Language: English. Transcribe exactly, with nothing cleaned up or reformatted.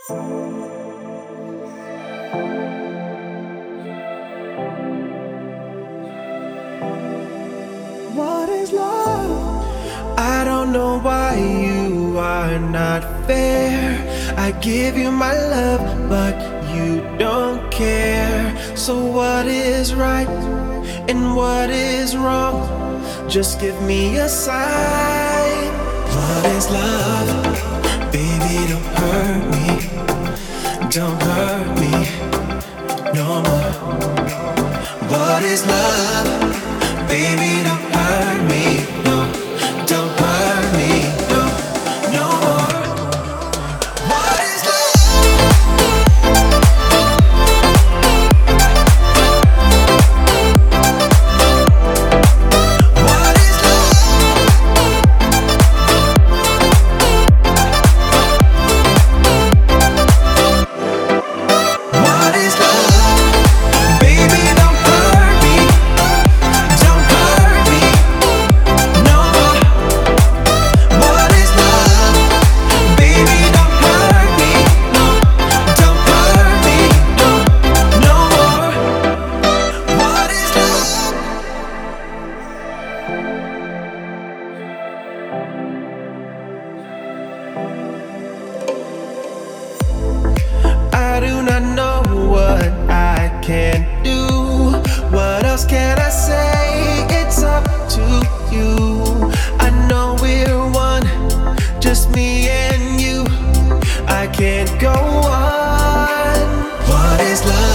What is love? I don't know why you are not fair. I give you my love, but you don't care. So what is right and what is wrong? Just give me a sign. What is love? Baby, don't hurt me. Don't hurt me no more. What is love? Baby, don't hurt me. No, don't hurt me. No, no more. What is love? What is love? What is love? Baby, don't hurt me. Don't hurt me no more. What is love? Baby, don't hurt me. No, don't hurt me. No, no more. What is love? I do not know what I can do. What else can I say? It's up to you. I know we're one, just me and you. I can't go on. What is love?